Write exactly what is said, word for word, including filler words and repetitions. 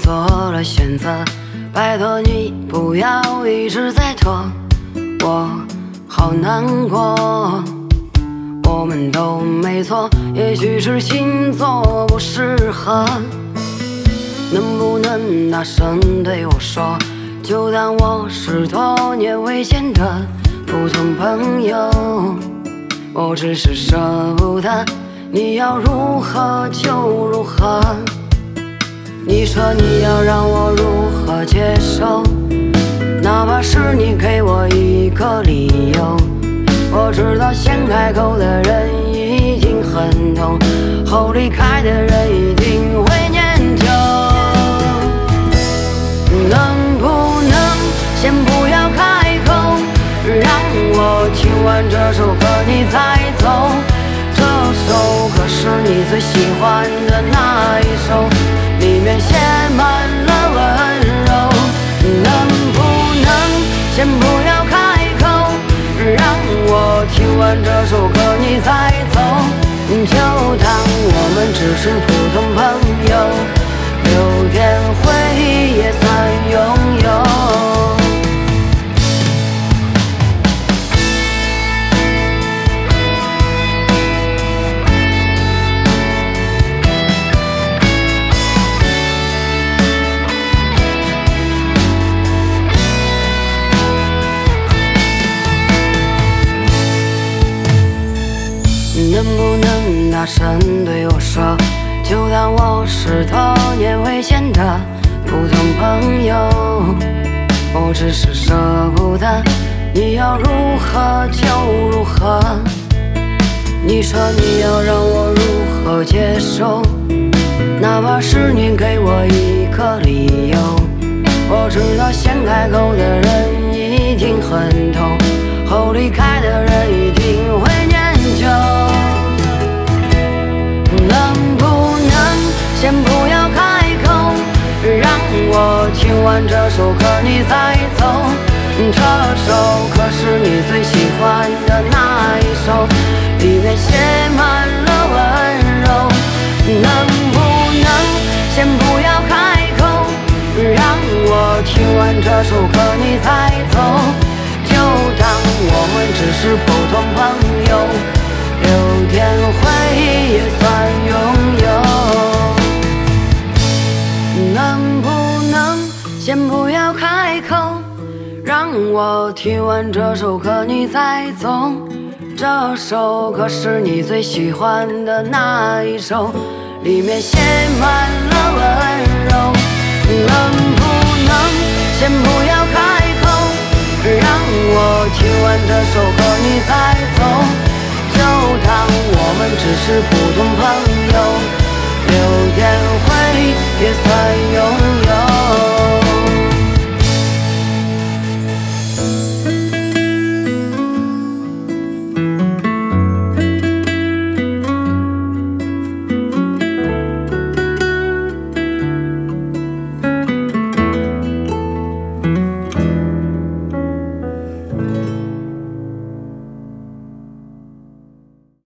做了选择，拜托你不要一直在拖，我好难过。我们都没错，也许是星座不适合。能不能大声对我说，就当我是多年未见的普通朋友。我只是舍不得，你要如何就如何。你说你要让我如何接受，哪怕是你给我一个理由。我知道先开口的人一定很痛，后离开的人一定会念旧。能不能先不要开口，让我听完这首歌你再走。这首歌是你最喜欢的那一首，里面写满了温柔。能不能先不要开口，让我听完这首歌你再走。就当我们只是普通朋友，留点回忆也算拥有。能不能大声对我说，就当我是多年未见的普通朋友。我只是舍不得，你要如何就如何。你说你要让我如何接受，哪怕是你给我一个理由。我知道先开口的人一定很痛，后离开的人一定会念旧。能不能先不要开口，让我听完这首歌你再走。这首歌是你最喜欢的那一首，里面写满了温柔。能不能先不要开口，让我听完这首歌你再走。就当我们只是普通朋友，留点回忆也算拥有。能不能先不要开口，让我听完这首歌你再走。这首歌是你最喜欢的那一首，里面写满了温柔。能不能先不要开口，让我听完这首歌你再走。就当我